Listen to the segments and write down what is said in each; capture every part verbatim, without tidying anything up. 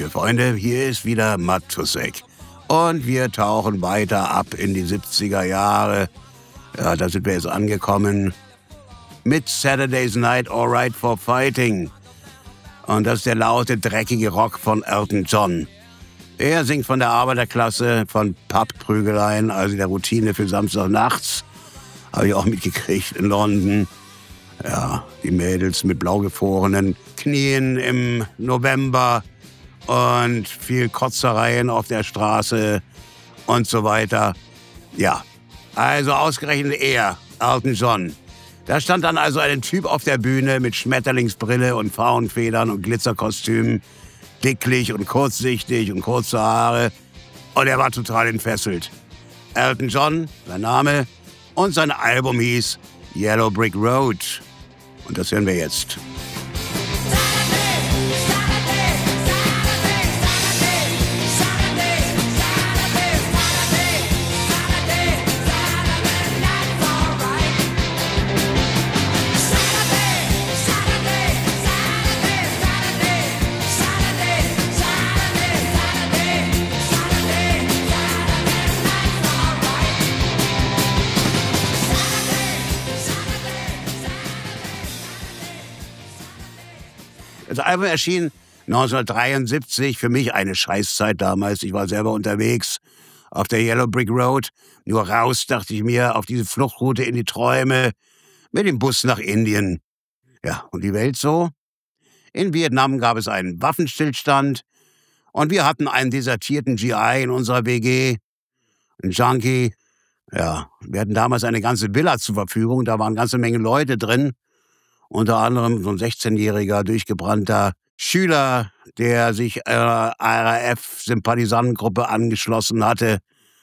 liebe Freunde, hier ist wieder Matusek. Und wir tauchen weiter ab in die siebziger Jahre. Ja, da sind wir jetzt angekommen mit Saturday's Night Alright for Fighting. Und das ist der laute, dreckige Rock von Elton John. Er singt von der Arbeiterklasse, von Pubprügeleien, also der Routine für Samstagnachts. Habe ich auch mitgekriegt in London. Ja, die Mädels mit blau gefrorenen Knien im November und viel Kotzereien auf der Straße und so weiter. Ja, also ausgerechnet er, Elton John. Da stand dann also ein Typ auf der Bühne mit Schmetterlingsbrille und Pfauenfedern und Glitzerkostüm, dicklich und kurzsichtig und kurze Haare. Und er war total entfesselt. Elton John, sein Name, und sein Album hieß Yellow Brick Road. Und das hören wir jetzt. Das Album erschien neunzehnhundertdreiundsiebzig, für mich eine Scheißzeit damals. Ich war selber unterwegs auf der Yellow Brick Road. Nur raus, dachte ich mir, auf diese Fluchtroute in die Träume mit dem Bus nach Indien. Ja, und die Welt so? In Vietnam gab es einen Waffenstillstand und wir hatten einen desertierten G I in unserer W G, einen Junkie. Ja, wir hatten damals eine ganze Villa zur Verfügung, da waren eine ganze Menge Leute drin. Unter anderem so ein sechzehnjähriger, durchgebrannter Schüler, der sich einer R A F-Sympathisantengruppe angeschlossen hatte.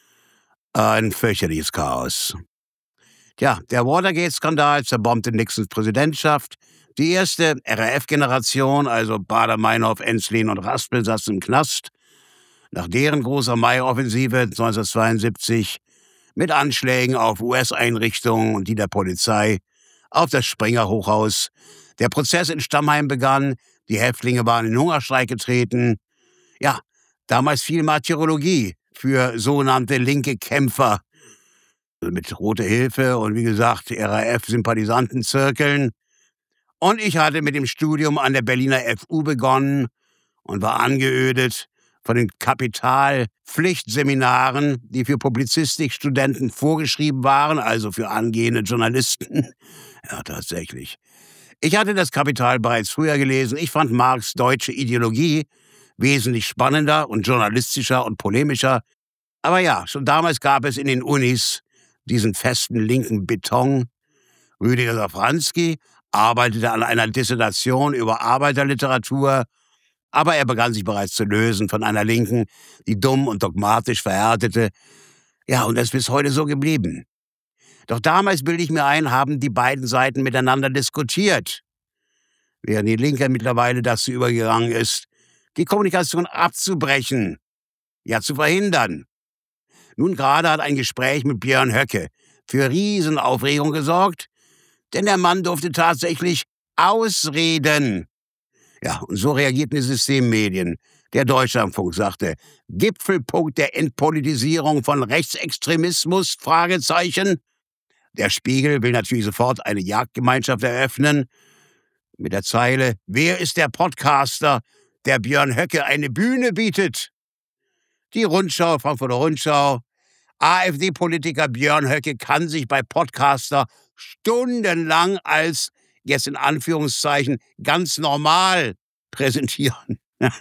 Ein fürchterliches Chaos. Tja, der Watergate-Skandal zerbombte Nixons Präsidentschaft. Die erste R A F-Generation, also Baader-Meinhof, Enslin und Raspel, saß im Knast. Nach deren großer Mai-Offensive neunzehnhundertzweiundsiebzig mit Anschlägen auf U S-Einrichtungen und die der Polizei auf das Springer-Hochhaus. Der Prozess in Stammheim begann, die Häftlinge waren in Hungerstreik getreten. Ja, damals viel Martyrologie für sogenannte linke Kämpfer. Mit Rote Hilfe und wie gesagt R A F-Sympathisantenzirkeln. Und ich hatte mit dem Studium an der Berliner F U begonnen und war angeödet von den Kapitalpflichtseminaren, die für Publizistikstudenten vorgeschrieben waren, also für angehende Journalisten. Ja, tatsächlich. Ich hatte das Kapital bereits früher gelesen. Ich fand Marx' deutsche Ideologie wesentlich spannender und journalistischer und polemischer. Aber ja, schon damals gab es in den Unis diesen festen linken Beton. Rüdiger Safranski arbeitete an einer Dissertation über Arbeiterliteratur, aber er begann sich bereits zu lösen von einer Linken, die dumm und dogmatisch verhärtete. Ja, und das ist bis heute so geblieben. Doch damals, bilde ich mir ein, haben die beiden Seiten miteinander diskutiert, während die Linke mittlerweile dazu übergegangen ist, die Kommunikation abzubrechen, ja zu verhindern. Nun gerade hat ein Gespräch mit Björn Höcke für Riesenaufregung gesorgt, denn der Mann durfte tatsächlich ausreden. Ja, und so reagierten die Systemmedien. Der Deutschlandfunk sagte, Gipfelpunkt der Entpolitisierung von Rechtsextremismus, Fragezeichen. Der Spiegel will natürlich sofort eine Jagdgemeinschaft eröffnen mit der Zeile, wer ist der Podcaster, der Björn Höcke eine Bühne bietet? Die Rundschau, Frankfurter Rundschau, AfD-Politiker Björn Höcke kann sich bei Podcaster stundenlang als, jetzt in Anführungszeichen, ganz normal präsentieren.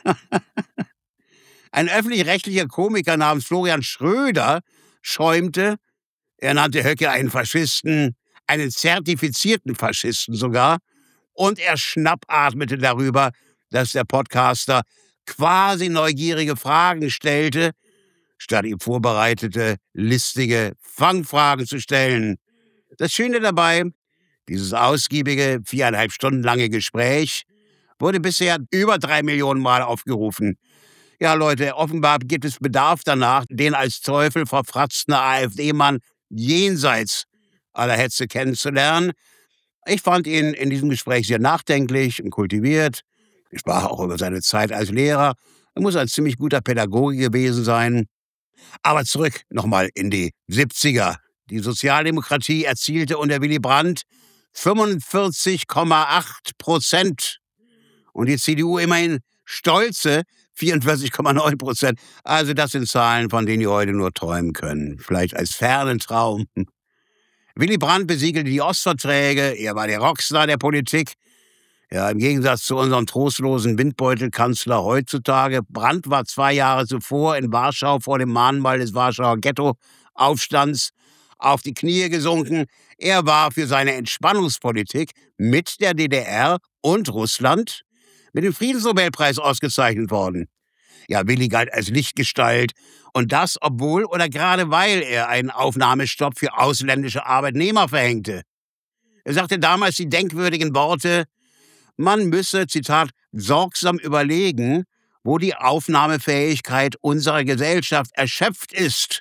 Ein öffentlich-rechtlicher Komiker namens Florian Schröder schäumte, er nannte Höcke einen Faschisten, einen zertifizierten Faschisten sogar, und er schnappatmete darüber, dass der Podcaster quasi neugierige Fragen stellte, statt ihm vorbereitete, listige Fangfragen zu stellen. Das Schöne dabei, dieses ausgiebige, viereinhalb Stunden lange Gespräch wurde bisher über drei Millionen Mal aufgerufen. Ja, Leute, offenbar gibt es Bedarf danach, den als Teufel verfratzten AfD-Mann jenseits aller Hetze kennenzulernen. Ich fand ihn in diesem Gespräch sehr nachdenklich und kultiviert. Ich sprach auch über seine Zeit als Lehrer. Er muss ein ziemlich guter Pädagoge gewesen sein. Aber zurück nochmal in die siebziger. Die Sozialdemokratie erzielte unter Willy Brandt fünfundvierzig Komma acht Prozent und die C D U immerhin stolze vierundvierzig Komma neun Prozent. Also das sind Zahlen, von denen die heute nur träumen können. Vielleicht als fernen Traum. Willy Brandt besiegelte die Ostverträge, er war der Rockstar der Politik. Ja, im Gegensatz zu unserem trostlosen Windbeutelkanzler heutzutage. Brandt war zwei Jahre zuvor in Warschau vor dem Mahnmal des Warschauer Ghettoaufstands auf die Knie gesunken. Er war für seine Entspannungspolitik mit der D D R und Russland mit dem Friedensnobelpreis ausgezeichnet worden. Ja, Willy galt als Lichtgestalt. Und das, obwohl oder gerade weil er einen Aufnahmestopp für ausländische Arbeitnehmer verhängte. Er sagte damals die denkwürdigen Worte: Man müsse, Zitat, sorgsam überlegen, wo die Aufnahmefähigkeit unserer Gesellschaft erschöpft ist.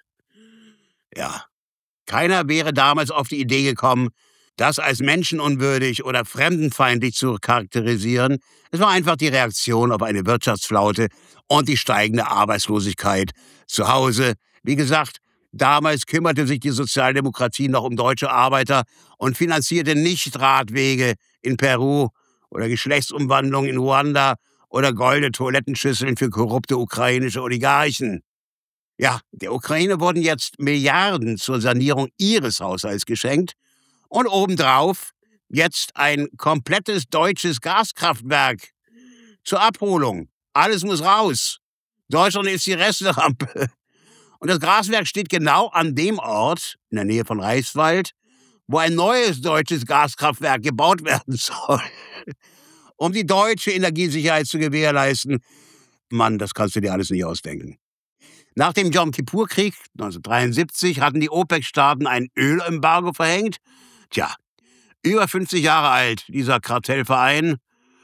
Ja, keiner wäre damals auf die Idee gekommen, das als menschenunwürdig oder fremdenfeindlich zu charakterisieren. Es war einfach die Reaktion auf eine Wirtschaftsflaute und die steigende Arbeitslosigkeit zu Hause. Wie gesagt, damals kümmerte sich die Sozialdemokratie noch um deutsche Arbeiter und finanzierte nicht Radwege in Peru oder Geschlechtsumwandlung in Ruanda oder goldene Toilettenschüsseln für korrupte ukrainische Oligarchen. Ja, der Ukraine wurden jetzt Milliarden zur Sanierung ihres Haushalts geschenkt und obendrauf jetzt ein komplettes deutsches Gaskraftwerk zur Abholung. Alles muss raus. Deutschland ist die Resterampe. Und das Gaswerk steht genau an dem Ort, in der Nähe von Reichswald, wo ein neues deutsches Gaskraftwerk gebaut werden soll, um die deutsche Energiesicherheit zu gewährleisten. Mann, das kannst du dir alles nicht ausdenken. Nach dem Jom-Kippur-Krieg neunzehnhundertdreiundsiebzig hatten die OPEC-Staaten ein Ölembargo verhängt. Tja, über fünfzig Jahre alt, dieser Kartellverein,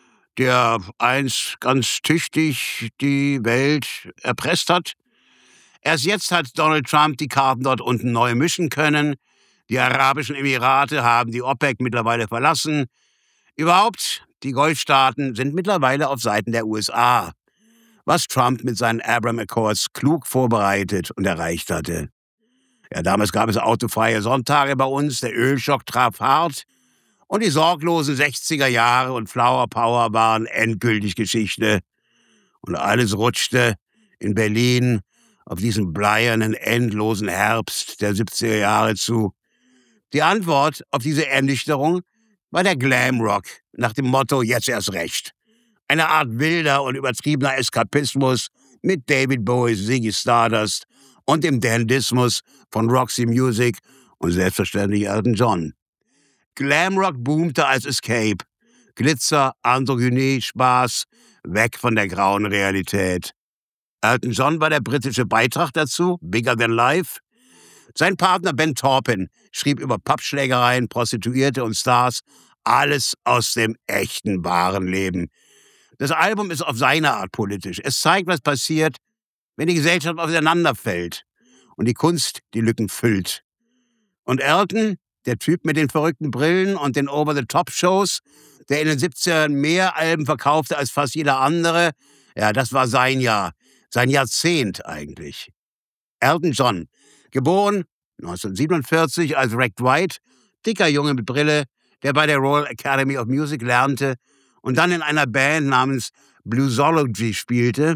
der einst ganz tüchtig die Welt erpresst hat. Erst jetzt hat Donald Trump die Karten dort unten neu mischen können. Die Arabischen Emirate haben die OPEC mittlerweile verlassen. Überhaupt, die Golfstaaten sind mittlerweile auf Seiten der U S A, was Trump mit seinen Abraham Accords klug vorbereitet und erreicht hatte. Ja, damals gab es autofreie Sonntage bei uns, der Ölschock traf hart und die sorglosen sechziger Jahre und Flower Power waren endgültig Geschichte. Und alles rutschte in Berlin auf diesen bleiernen, endlosen Herbst der siebziger Jahre zu. Die Antwort auf diese Ernüchterung war der Glamrock nach dem Motto „Jetzt erst recht". Eine Art wilder und übertriebener Eskapismus mit David Bowies Ziggy Stardust und dem Dandismus von Roxy Music und selbstverständlich Elton John. Glamrock boomte als Escape. Glitzer, Androgynie, Spaß, weg von der grauen Realität. Elton John war der britische Beitrag dazu, Bigger Than Life. Sein Partner Ben Taupin schrieb über Pappschlägereien, Prostituierte und Stars, alles aus dem echten, wahren Leben. Das Album ist auf seine Art politisch. Es zeigt, was passiert, wenn die Gesellschaft auseinanderfällt und die Kunst die Lücken füllt. Und Elton, der Typ mit den verrückten Brillen und den Over-the-Top-Shows, der in den siebzigern mehr Alben verkaufte als fast jeder andere, ja, das war sein Jahr, sein Jahrzehnt eigentlich. Elton John, geboren neunzehnhundertsiebenundvierzig als Rick Dwight, dicker Junge mit Brille, der bei der Royal Academy of Music lernte und dann in einer Band namens Bluesology spielte.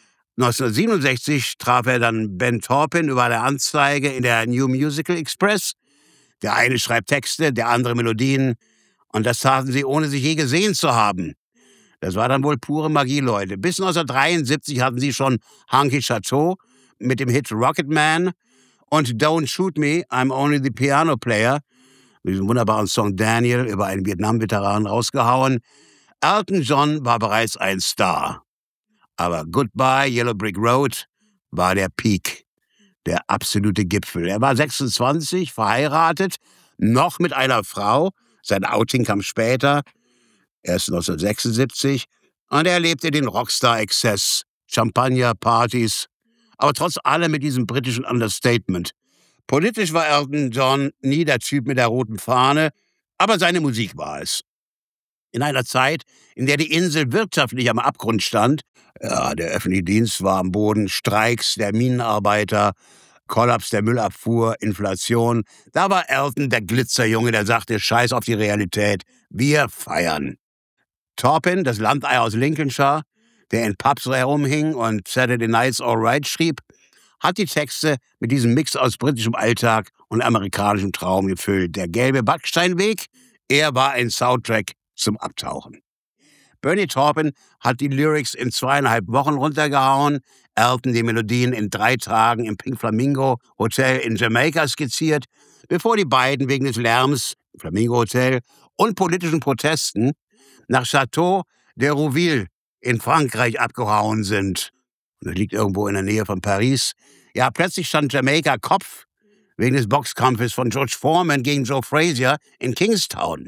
neunzehnhundertsiebenundsechzig traf er dann Ben Taupin über eine Anzeige in der New Musical Express. Der eine schreibt Texte, der andere Melodien. Und das taten sie, ohne sich je gesehen zu haben. Das war dann wohl pure Magie, Leute. Bis neunzehnhundertdreiundsiebzig hatten sie schon Hunky Chateau mit dem Hit Rocket Man und Don't Shoot Me, I'm Only the Piano Player, mit diesem wunderbaren Song Daniel über einen Vietnam-Veteran rausgehauen. Elton John war bereits ein Star. Aber Goodbye Yellow Brick Road war der Peak, der absolute Gipfel. Er war sechsundzwanzig, verheiratet, noch mit einer Frau. Sein Outing kam später, erst neunzehnhundertsechsundsiebzig. Und er lebte den Rockstar-Exzess, Champagner, Partys, aber trotz allem mit diesem britischen Understatement. Politisch war Elton John nie der Typ mit der roten Fahne, aber seine Musik war es. In einer Zeit, in der die Insel wirtschaftlich am Abgrund stand, ja, der öffentliche Dienst war am Boden, Streiks der Minenarbeiter, Kollaps der Müllabfuhr, Inflation, da war Elton der Glitzerjunge, der sagte, scheiß auf die Realität, wir feiern. Taupin, das Landei aus Lincolnshire, der in Pubs herumhing und Saturday Night's All Right schrieb, hat die Texte mit diesem Mix aus britischem Alltag und amerikanischem Traum gefüllt. Der gelbe Backsteinweg, er war ein Soundtrack zum Abtauchen. Bernie Taupin hat die Lyrics in zweieinhalb Wochen runtergehauen, Elton die Melodien in drei Tagen im Pink Flamingo Hotel in Jamaika skizziert, bevor die beiden wegen des Lärms im Flamingo Hotel und politischen Protesten nach Château de Rouville in Frankreich abgehauen sind. Das liegt irgendwo in der Nähe von Paris. Ja, plötzlich stand Jamaika Kopf wegen des Boxkampfes von George Foreman gegen Joe Frazier in Kingstown.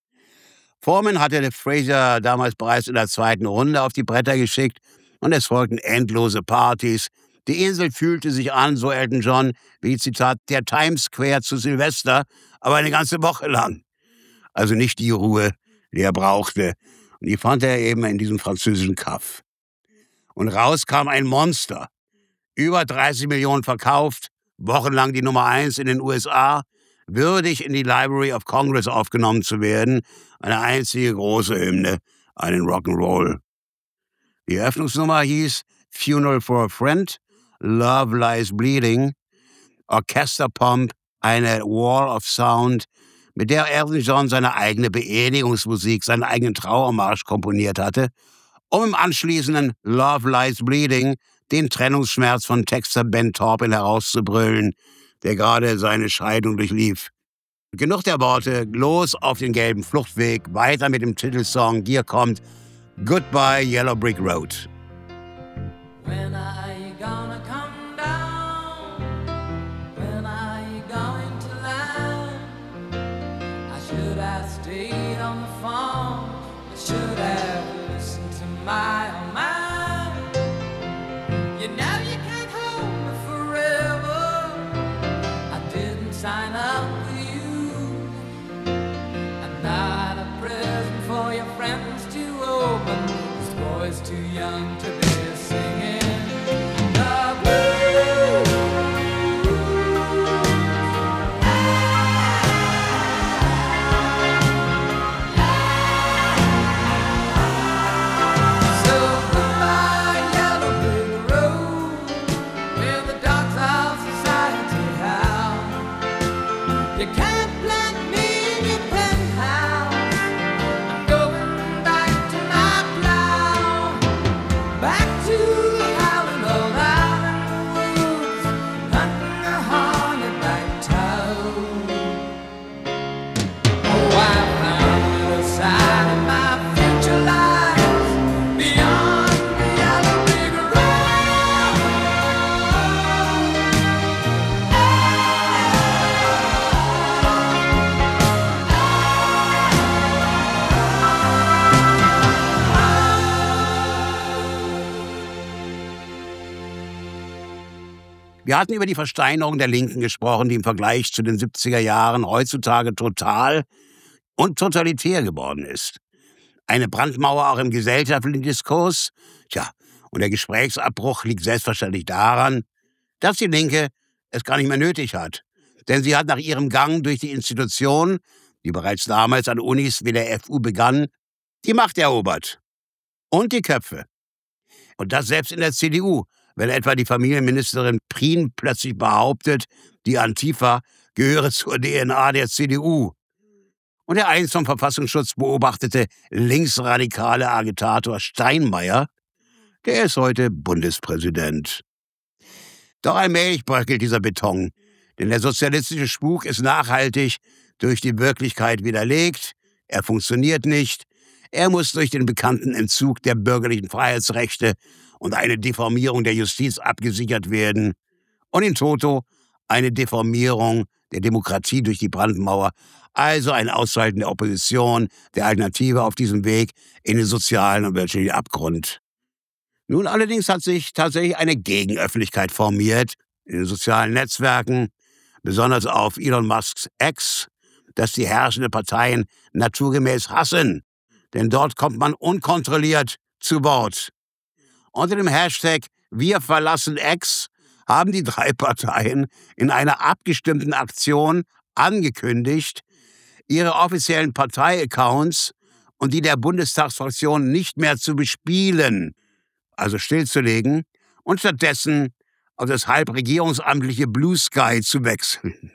Foreman hatte Frazier damals bereits in der zweiten Runde auf die Bretter geschickt und es folgten endlose Partys. Die Insel fühlte sich an, so Elton John, wie Zitat, der Times Square zu Silvester, aber eine ganze Woche lang. Also nicht die Ruhe, die er brauchte. Und die fand er eben in diesem französischen Kaff. Und raus kam ein Monster. Über dreißig Millionen verkauft, wochenlang die Nummer eins in den U S A, würdig in die Library of Congress aufgenommen zu werden, eine einzige große Hymne, einen Rock'n'Roll. Die Eröffnungsnummer hieß Funeral for a Friend, Love Lies Bleeding, Orchesterpomp, eine Wall of Sound, mit der Elton John seine eigene Beerdigungsmusik, seinen eigenen Trauermarsch komponiert hatte, um im anschließenden Love Lies Bleeding den Trennungsschmerz von Texter Ben Taupin herauszubrüllen, der gerade seine Scheidung durchlief. Genug der Worte, los auf den gelben Fluchtweg, weiter mit dem Titelsong, hier kommt Goodbye Yellow Brick Road. When are you gonna come down? When are you going to land? I should have stayed on the phone. I should have listened to my own mind. You know you can't hold me forever. I didn't sign up with you. I'm not a present for your friends to open. This boy's too young to be singing the blues. So goodbye, yellow brick road, where the dogs of society howl. You can't plant me in your penthouse. I'm going back to my plow, back to the howling old island woods, hunting a hornet-back toad. Oh, I found a side of my future lies beyond the yellow brick road. Wir hatten über die Versteinerung der Linken gesprochen, die im Vergleich zu den siebziger Jahren heutzutage total und totalitär geworden ist. Eine Brandmauer auch im gesellschaftlichen Diskurs. Tja, und der Gesprächsabbruch liegt selbstverständlich daran, dass die Linke es gar nicht mehr nötig hat. Denn sie hat nach ihrem Gang durch die Institution, die bereits damals an Unis wie der F U begann, die Macht erobert. Und die Köpfe. Und das selbst in der C D U, wenn etwa die Familienministerin Prien plötzlich behauptet, die Antifa gehöre zur D N A der C D U. Und der einst vom Verfassungsschutz beobachtete linksradikale Agitator Steinmeier, der ist heute Bundespräsident. Doch allmählich bröckelt dieser Beton, denn der sozialistische Spuk ist nachhaltig durch die Wirklichkeit widerlegt, er funktioniert nicht, er muss durch den bekannten Entzug der bürgerlichen Freiheitsrechte und eine Deformierung der Justiz abgesichert werden und in toto eine Deformierung der Demokratie durch die Brandmauer, also ein Ausschalten der Opposition, der Alternative auf diesem Weg in den sozialen und wirtschaftlichen Abgrund. Nun allerdings hat sich tatsächlich eine Gegenöffentlichkeit formiert in den sozialen Netzwerken, besonders auf Elon Musks X, das die herrschenden Parteien naturgemäß hassen. denn dort kommt man unkontrolliert zu Wort. Unter dem Hashtag Wir verlassen X haben die drei Parteien in einer abgestimmten Aktion angekündigt, ihre offiziellen Parteiaccounts und die der Bundestagsfraktion nicht mehr zu bespielen, also stillzulegen, und stattdessen auf das halb regierungsamtliche Blue Sky zu wechseln.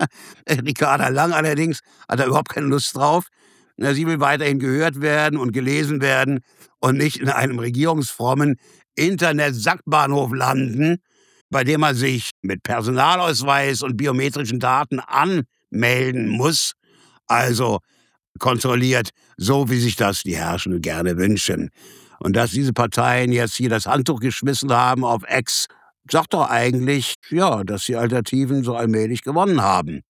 Ricarda Lang allerdings hat da überhaupt keine Lust drauf. Sie will weiterhin gehört werden und gelesen werden und nicht in einem regierungsfrommen Internet-Sackbahnhof landen, bei dem man sich mit Personalausweis und biometrischen Daten anmelden muss, also kontrolliert, so wie sich das die Herrschenden gerne wünschen. Und dass diese Parteien jetzt hier das Handtuch geschmissen haben auf X, sagt doch eigentlich, ja, dass die Alternativen so allmählich gewonnen haben.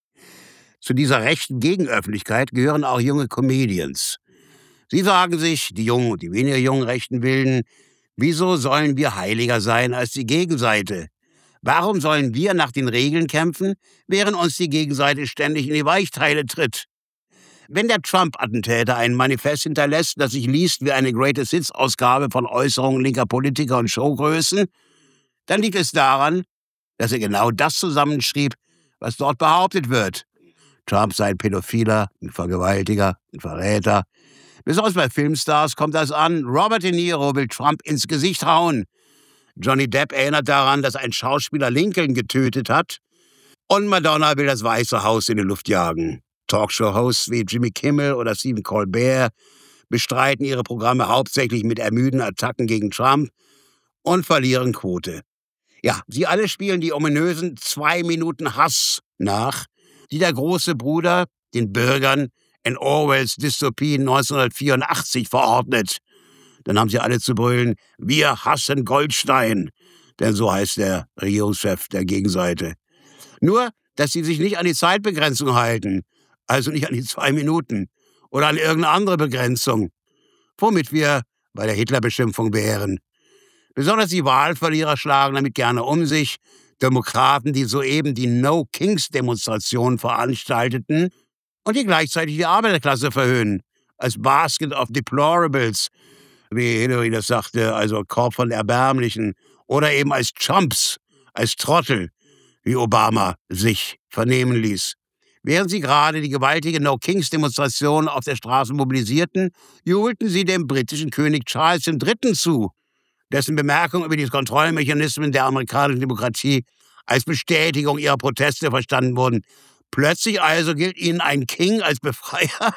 Zu dieser rechten Gegenöffentlichkeit gehören auch junge Comedians. Sie sagen sich, die jungen und die weniger jungen rechten Wilden, wieso sollen wir heiliger sein als die Gegenseite? Warum sollen wir nach den Regeln kämpfen, während uns die Gegenseite ständig in die Weichteile tritt? Wenn der Trump-Attentäter ein Manifest hinterlässt, das sich liest wie eine Greatest Hits-Ausgabe von Äußerungen linker Politiker und Showgrößen, dann liegt es daran, dass er genau das zusammenschrieb, was dort behauptet wird. Trump sei ein Pädophiler, ein Vergewaltiger, ein Verräter. Besonders bei Filmstars kommt das an. Robert De Niro will Trump ins Gesicht hauen. Johnny Depp erinnert daran, dass ein Schauspieler Lincoln getötet hat. Und Madonna will das Weiße Haus in die Luft jagen. Talkshow-Hosts wie Jimmy Kimmel oder Stephen Colbert bestreiten ihre Programme hauptsächlich mit ermüdenden Attacken gegen Trump und verlieren Quote. Ja, sie alle spielen die ominösen zwei Minuten Hass nach, die der große Bruder den Bürgern in Orwells Dystopie neunzehnhundertvierundachtzig verordnet. Dann haben sie alle zu brüllen, wir hassen Goldstein, denn so heißt der Regierungschef der Gegenseite. Nur, dass sie sich nicht an die Zeitbegrenzung halten, also nicht an die zwei Minuten oder an irgendeine andere Begrenzung, womit wir bei der Hitlerbeschimpfung wären. Besonders die Wahlverlierer schlagen damit gerne um sich. Demokraten, die soeben die No-Kings-Demonstration veranstalteten und die gleichzeitig die Arbeiterklasse verhöhnen, als Basket of Deplorables, wie Hillary das sagte, also Korb von Erbärmlichen, oder eben als Chumps, als Trottel, wie Obama sich vernehmen ließ. Während sie gerade die gewaltige No-Kings-Demonstration auf der Straße mobilisierten, jubelten sie dem britischen König Charles der Dritte zu, dessen Bemerkungen über die Kontrollmechanismen der amerikanischen Demokratie als Bestätigung ihrer Proteste verstanden wurden. Plötzlich also gilt ihnen ein King als Befreier.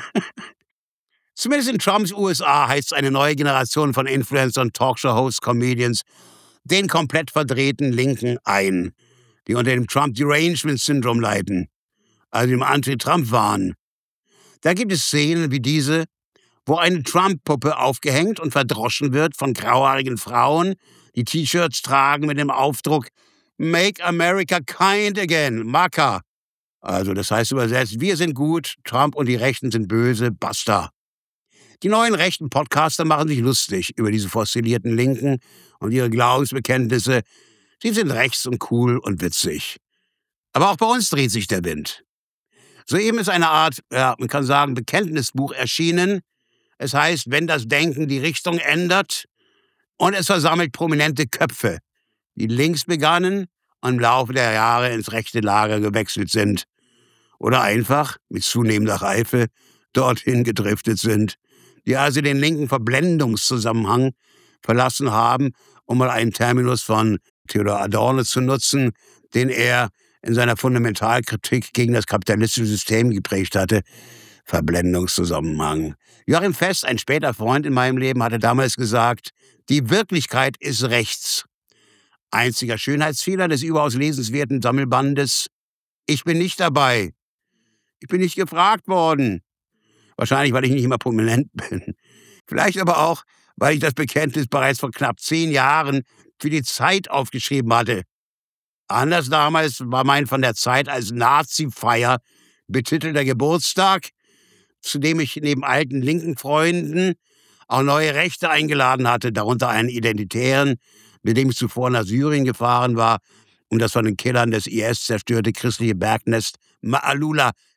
Zumindest in Trumps U S A heißt es eine neue Generation von Influencern, Talkshow-Hosts, Comedians, den komplett verdrehten Linken ein, die unter dem Trump-Derangement-Syndrom leiden, also dem Anti-Trump-Wahn. Da gibt es Szenen wie diese, wo eine Trump-Puppe aufgehängt und verdroschen wird von grauhaarigen Frauen, die T-Shirts tragen mit dem Aufdruck Make America Kind Again, M A C A. Also das heißt übersetzt, wir sind gut, Trump und die Rechten sind böse, basta. Die neuen rechten Podcaster machen sich lustig über diese fossilierten Linken und ihre Glaubensbekenntnisse. Sie sind rechts und cool und witzig. Aber auch bei uns dreht sich der Wind. Soeben ist eine Art, ja, man kann sagen, Bekenntnisbuch erschienen. Es heißt, wenn das Denken die Richtung ändert, und es versammelt prominente Köpfe, die links begannen und im Laufe der Jahre ins rechte Lager gewechselt sind oder einfach mit zunehmender Reife dorthin gedriftet sind, die also den linken Verblendungszusammenhang verlassen haben, um mal einen Terminus von Theodor Adorno zu nutzen, den er in seiner Fundamentalkritik gegen das kapitalistische System geprägt hatte. Verblendungszusammenhang. Joachim Fest, ein später Freund in meinem Leben, hatte damals gesagt, die Wirklichkeit ist rechts. Einziger Schönheitsfehler des überaus lesenswerten Sammelbandes: Ich bin nicht dabei. Ich bin nicht gefragt worden. Wahrscheinlich, weil ich nicht immer prominent bin. Vielleicht aber auch, weil ich das Bekenntnis bereits vor knapp zehn Jahren für die Zeit aufgeschrieben hatte. Anders damals war mein von der Zeit als Nazi-Feier betitelter Geburtstag, zu dem ich neben alten linken Freunden auch neue Rechte eingeladen hatte, darunter einen Identitären, mit dem ich zuvor nach Syrien gefahren war, um das von den Killern des I S zerstörte christliche Bergnest Ma'alula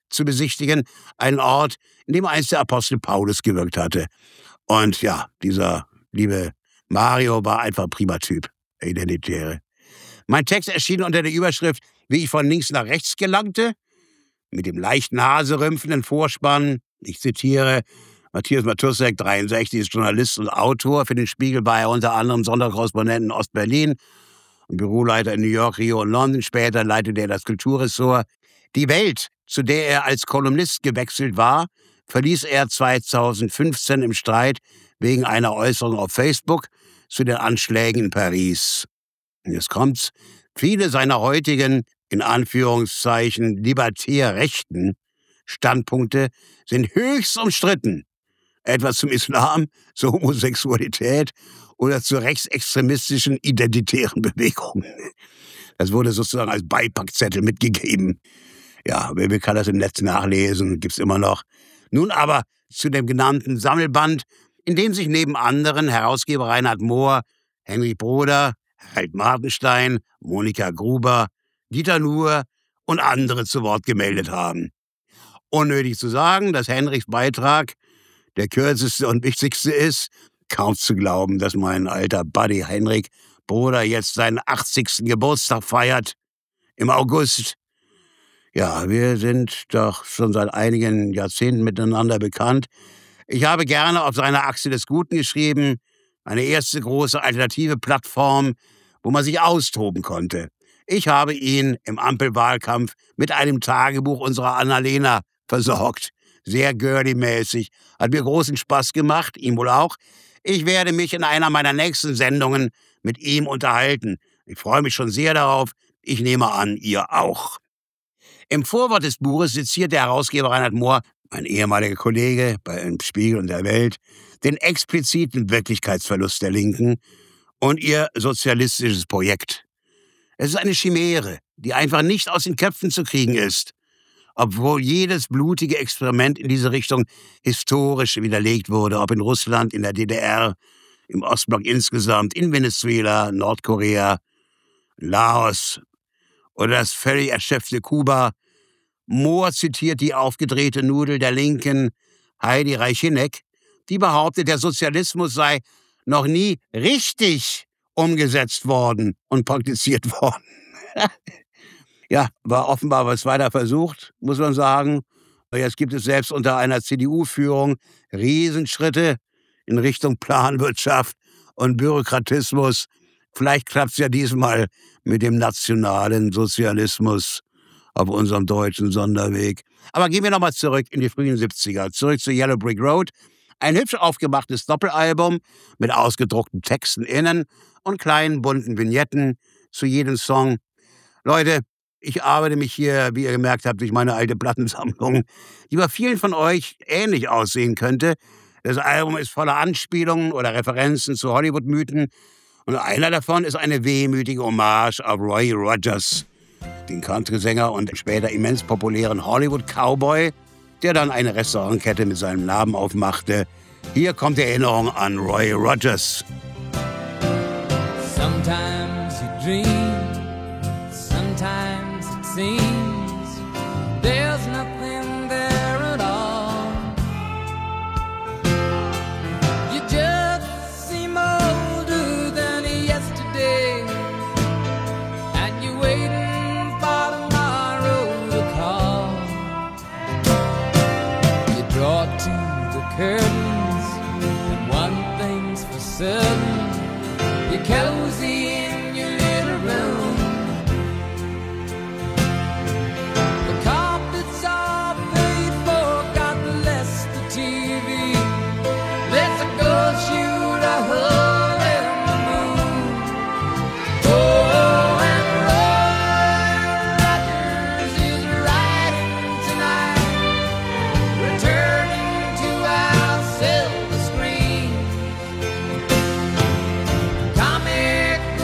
zu besichtigen, einen Ort, in dem einst der Apostel Paulus gewirkt hatte. Und ja, dieser liebe Mario war einfach ein prima Typ, der Identitäre. Mein Text erschien unter der Überschrift »Wie ich von links nach rechts gelangte«, mit dem leicht naserümpfenden Vorspann. Ich zitiere: Matthias Matussek, dreiundsechzig, ist Journalist und Autor. Für den Spiegel war er unter anderem Sonderkorrespondent in Ostberlin und Büroleiter in New York, Rio und London. Später leitete er das Kulturressort. Die Welt, zu der er als Kolumnist gewechselt war, verließ er zweitausendfünfzehn im Streit wegen einer Äußerung auf Facebook zu den Anschlägen in Paris. Und jetzt kommt's. Viele seiner heutigen, in Anführungszeichen, libertär-rechten Standpunkte sind höchst umstritten. Etwa zum Islam, zur Homosexualität oder zu rechtsextremistischen identitären Bewegungen. Das wurde sozusagen als Beipackzettel mitgegeben. Ja, wer kann das im Netz nachlesen, gibt's immer noch. Nun aber zu dem genannten Sammelband, in dem sich neben anderen Herausgeber Reinhard Mohr, Henrik Broder, Harald Martenstein, Monika Gruber, Dieter Nuhr und andere zu Wort gemeldet haben. Unnötig zu sagen, dass Henriks Beitrag der kürzeste und wichtigste ist. Kaum zu glauben, dass mein alter Buddy Henrik Broder jetzt seinen achtzigsten Geburtstag feiert. Im August. Ja, wir sind doch schon seit einigen Jahrzehnten miteinander bekannt. Ich habe gerne auf seiner Achse des Guten geschrieben, eine erste große alternative Plattform, wo man sich austoben konnte. Ich habe ihn im Ampelwahlkampf mit einem Tagebuch unserer Annalena versorgt. Sehr girly-mäßig. Hat mir großen Spaß gemacht, ihm wohl auch. Ich werde mich in einer meiner nächsten Sendungen mit ihm unterhalten. Ich freue mich schon sehr darauf. Ich nehme an, ihr auch. Im Vorwort des Buches seziert der Herausgeber Reinhard Mohr, mein ehemaliger Kollege beim Spiegel und der Welt, den expliziten Wirklichkeitsverlust der Linken und ihr sozialistisches Projekt. Es ist eine Chimäre, die einfach nicht aus den Köpfen zu kriegen ist, obwohl jedes blutige Experiment in diese Richtung historisch widerlegt wurde, ob in Russland, in der D D R, im Ostblock insgesamt, in Venezuela, Nordkorea, Laos oder das völlig erschöpfte Kuba. Mohr zitiert die aufgedrehte Nudel der Linken, Heidi Reichinek, die behauptet, der Sozialismus sei noch nie richtig umgesetzt worden und praktiziert worden. Ja, war offenbar was weiter versucht, muss man sagen. Jetzt gibt es selbst unter einer C D U-Führung Riesenschritte in Richtung Planwirtschaft und Bürokratismus. Vielleicht klappt es ja diesmal mit dem nationalen Sozialismus auf unserem deutschen Sonderweg. Aber gehen wir nochmal zurück in die frühen siebziger, zurück zu Yellow Brick Road. Ein hübsch aufgemachtes Doppelalbum mit ausgedruckten Texten innen und kleinen bunten Vignetten zu jedem Song. Leute, ich arbeite mich hier, wie ihr gemerkt habt, durch meine alte Plattensammlung, die bei vielen von euch ähnlich aussehen könnte. Das Album ist voller Anspielungen oder Referenzen zu Hollywood-Mythen. Und einer davon ist eine wehmütige Hommage auf Roy Rogers, den Country-Sänger und später immens populären Hollywood-Cowboy, der dann eine Restaurantkette mit seinem Namen aufmachte. Hier kommt die Erinnerung an Roy Rogers. Sometimes you dream, sometimes it seems there's nothing there at all. You just seem older than yesterday, and you're waiting for tomorrow to call. You draw to the curtains, and one thing's for certain, you're cozy in your little room. The carpets are paid for, God bless the T V. Let's go shoot a hole in the moon. Oh, and Roy Rogers is riding tonight, returning to our silver screen. Comic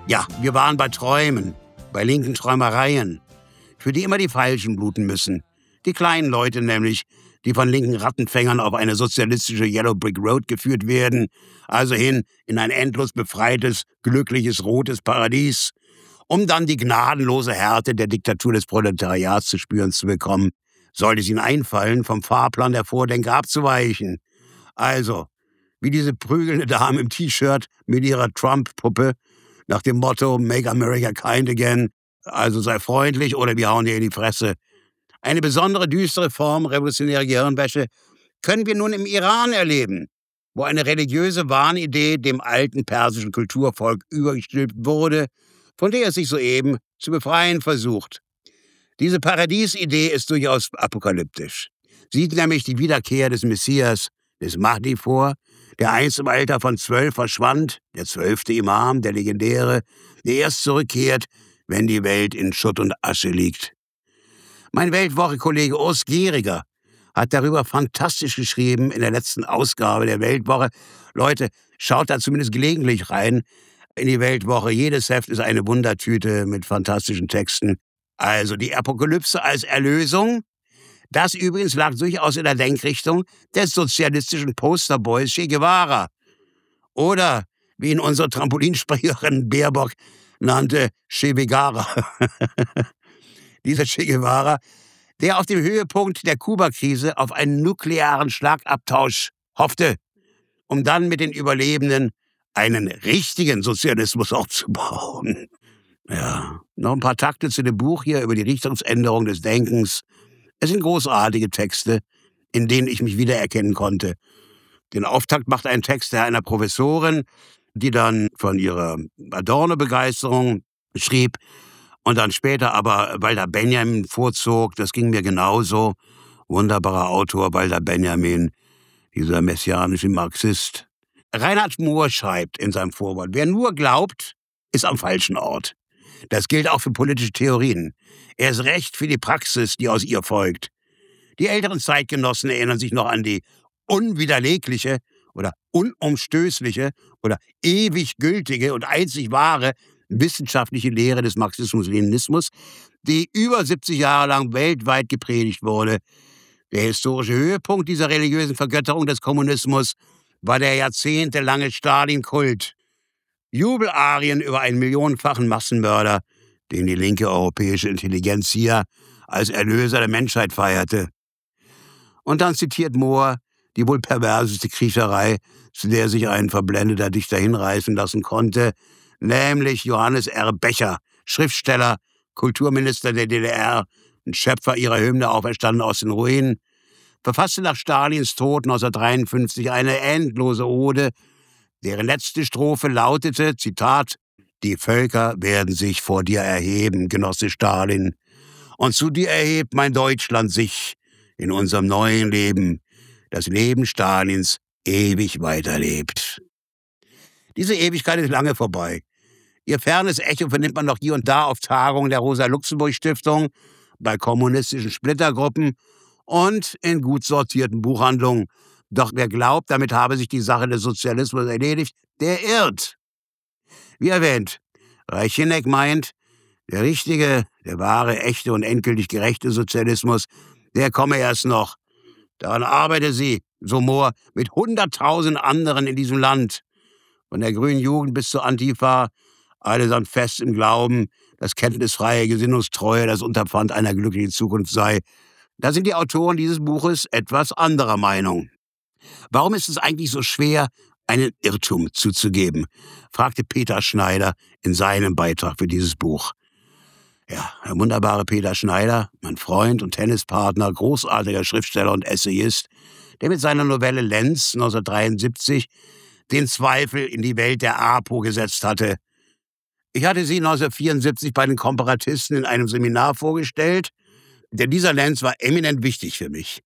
Ja, wir waren bei Träumen, bei linken Träumereien, für die immer die Falschen bluten müssen. Die kleinen Leute nämlich, die von linken Rattenfängern auf eine sozialistische Yellow Brick Road geführt werden, also hin in ein endlos befreites, glückliches, rotes Paradies, um dann die gnadenlose Härte der Diktatur des Proletariats zu spüren zu bekommen, sollte es ihnen einfallen, vom Fahrplan der Vordenker abzuweichen. Also, wie diese prügelnde Dame im T-Shirt mit ihrer Trump-Puppe nach dem Motto Make America Kind Again, also sei freundlich oder wir hauen dir in die Fresse. Eine besondere düstere Form revolutionärer Gehirnwäsche können wir nun im Iran erleben, wo eine religiöse Wahnidee dem alten persischen Kulturvolk übergestülpt wurde, von der es sich soeben zu befreien versucht. Diese Paradiesidee ist durchaus apokalyptisch. Sieht nämlich die Wiederkehr des Messias, des Mahdi vor, der einst im Alter von zwölf verschwand, der zwölfte Imam, der legendäre, der erst zurückkehrt, wenn die Welt in Schutt und Asche liegt. Mein Weltwoche-Kollege Urs Gehriger hat darüber fantastisch geschrieben in der letzten Ausgabe der Weltwoche. Leute, schaut da zumindest gelegentlich rein in die Weltwoche. Jedes Heft ist eine Wundertüte mit fantastischen Texten. Also die Apokalypse als Erlösung. Das übrigens lag durchaus in der Denkrichtung des sozialistischen Posterboys Che Guevara. Oder, wie ihn unsere Trampolinsprecherin Baerbock nannte, Che Vegara. Dieser Che Guevara, der auf dem Höhepunkt der Kuba-Krise auf einen nuklearen Schlagabtausch hoffte, um dann mit den Überlebenden einen richtigen Sozialismus aufzubauen. Ja, noch ein paar Takte zu dem Buch hier über die Richtungsänderung des Denkens. Es sind großartige Texte, in denen ich mich wiedererkennen konnte. Den Auftakt macht ein Text einer Professorin, die dann von ihrer Adorno-Begeisterung schrieb und dann später aber Walter Benjamin vorzog. Das ging mir genauso. Wunderbarer Autor Walter Benjamin, dieser messianische Marxist. Reinhard Mohr schreibt in seinem Vorwort, wer nur glaubt, ist am falschen Ort. Das gilt auch für politische Theorien. Erst recht für die Praxis, die aus ihr folgt. Die älteren Zeitgenossen erinnern sich noch an die unwiderlegliche oder unumstößliche oder ewig gültige und einzig wahre wissenschaftliche Lehre des Marxismus-Leninismus, die über siebzig Jahre lang weltweit gepredigt wurde. Der historische Höhepunkt dieser religiösen Vergötterung des Kommunismus war der jahrzehntelange Stalin-Kult. Jubelarien über einen millionenfachen Massenmörder, den die linke europäische Intelligenz hier als Erlöser der Menschheit feierte. Und dann zitiert Mohr die wohl perverseste Kriecherei, zu der sich ein verblendeter Dichter hinreißen lassen konnte, nämlich Johannes R. Becher, Schriftsteller, Kulturminister der D D R, ein Schöpfer ihrer Hymne auferstanden aus den Ruinen, verfasste nach Stalins Tod neunzehnhundertdreiundfünfzig eine endlose Ode, deren letzte Strophe lautete, Zitat, »Die Völker werden sich vor dir erheben, Genosse Stalin, und zu dir erhebt mein Deutschland sich in unserem neuen Leben, das Leben Stalins ewig weiterlebt.« Diese Ewigkeit ist lange vorbei. Ihr fernes Echo vernimmt man noch hier und da auf Tagungen der Rosa-Luxemburg-Stiftung, bei kommunistischen Splittergruppen und in gut sortierten Buchhandlungen. Doch wer glaubt, damit habe sich die Sache des Sozialismus erledigt, der irrt. Wie erwähnt, Reicheneck meint, der richtige, der wahre, echte und endgültig gerechte Sozialismus, der komme erst noch. Daran arbeite sie, so Mohr, mit hunderttausend anderen in diesem Land. Von der grünen Jugend bis zur Antifa, allesamt fest im Glauben, dass kenntnisfreie Gesinnungstreue das Unterpfand einer glücklichen Zukunft sei. Da sind die Autoren dieses Buches etwas anderer Meinung. Warum ist es eigentlich so schwer, einen Irrtum zuzugeben, fragte Peter Schneider in seinem Beitrag für dieses Buch. Ja, der wunderbare Peter Schneider, mein Freund und Tennispartner, großartiger Schriftsteller und Essayist, der mit seiner Novelle Lenz neunzehnhundertdreiundsiebzig den Zweifel in die Welt der APO gesetzt hatte. Ich hatte sie neunzehnhundertvierundsiebzig bei den Komparatisten in einem Seminar vorgestellt, denn dieser Lenz war eminent wichtig für mich.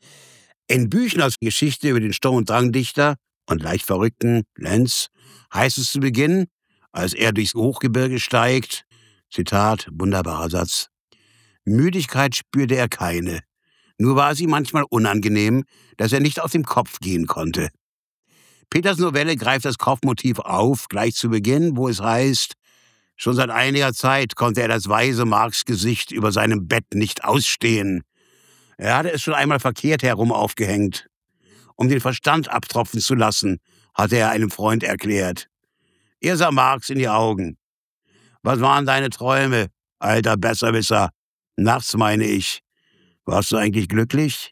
In Büchners Geschichte über den Sturm- und Drangdichter und leicht verrückten Lenz heißt es zu Beginn, als er durchs Hochgebirge steigt, Zitat, wunderbarer Satz, Müdigkeit spürte er keine, nur war sie manchmal unangenehm, dass er nicht auf dem Kopf gehen konnte. Peters Novelle greift das Kopfmotiv auf, gleich zu Beginn, wo es heißt, Schon seit einiger Zeit konnte er das weise Marx-Gesicht über seinem Bett nicht ausstehen. Er hatte es schon einmal verkehrt herum aufgehängt. Um den Verstand abtropfen zu lassen, hatte er einem Freund erklärt. Er sah Marx in die Augen. »Was waren deine Träume, alter Besserwisser? Nachts, meine ich. Warst du eigentlich glücklich?«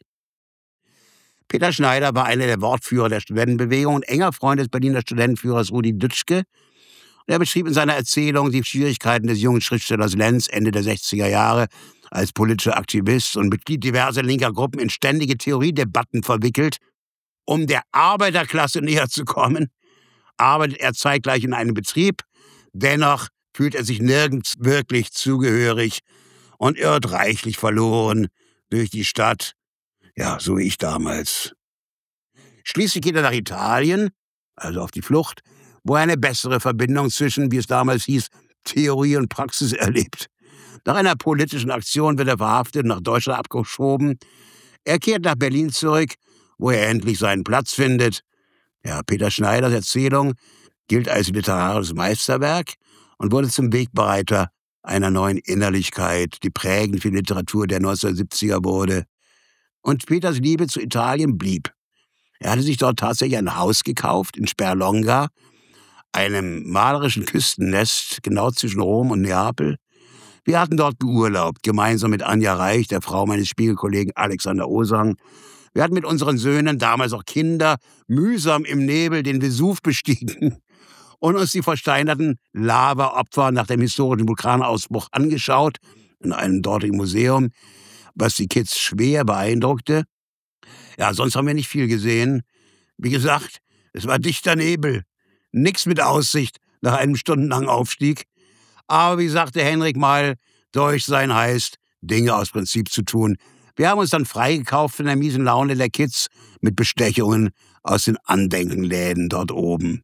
Peter Schneider war einer der Wortführer der Studentenbewegung und enger Freund des Berliner Studentenführers Rudi Dutschke. Er beschrieb in seiner Erzählung die Schwierigkeiten des jungen Schriftstellers Lenz Ende der sechziger Jahre als politischer Aktivist und Mitglied diverser linker Gruppen in ständige Theoriedebatten verwickelt. Um der Arbeiterklasse näher zu kommen, arbeitet er zeitgleich in einem Betrieb. Dennoch fühlt er sich nirgends wirklich zugehörig und irrt reichlich verloren durch die Stadt. Ja, so wie ich damals. Schließlich geht er nach Italien, also auf die Flucht, wo er eine bessere Verbindung zwischen, wie es damals hieß, Theorie und Praxis erlebt. Nach einer politischen Aktion wird er verhaftet und nach Deutschland abgeschoben. Er kehrt nach Berlin zurück, wo er endlich seinen Platz findet. Ja, Peter Schneiders Erzählung gilt als literarisches Meisterwerk und wurde zum Wegbereiter einer neuen Innerlichkeit, die prägend für die Literatur der neunzehnhundertsiebziger wurde. Und Peters Liebe zu Italien blieb. Er hatte sich dort tatsächlich ein Haus gekauft in Sperlonga, einem malerischen Küstennest, genau zwischen Rom und Neapel. Wir hatten dort geurlaubt, gemeinsam mit Anja Reich, der Frau meines Spiegelkollegen Alexander Osang. Wir hatten mit unseren Söhnen, damals auch Kinder, mühsam im Nebel den Vesuv bestiegen und uns die versteinerten Lavaopfer nach dem historischen Vulkanausbruch angeschaut, in einem dortigen Museum, was die Kids schwer beeindruckte. Ja, sonst haben wir nicht viel gesehen. Wie gesagt, es war dichter Nebel, nix mit Aussicht nach einem stundenlangen Aufstieg. Aber wie sagte Henrik mal, durch sein heißt, Dinge aus Prinzip zu tun. Wir haben uns dann freigekauft von der miesen Laune der Kids mit Bestechungen aus den Andenkenläden dort oben.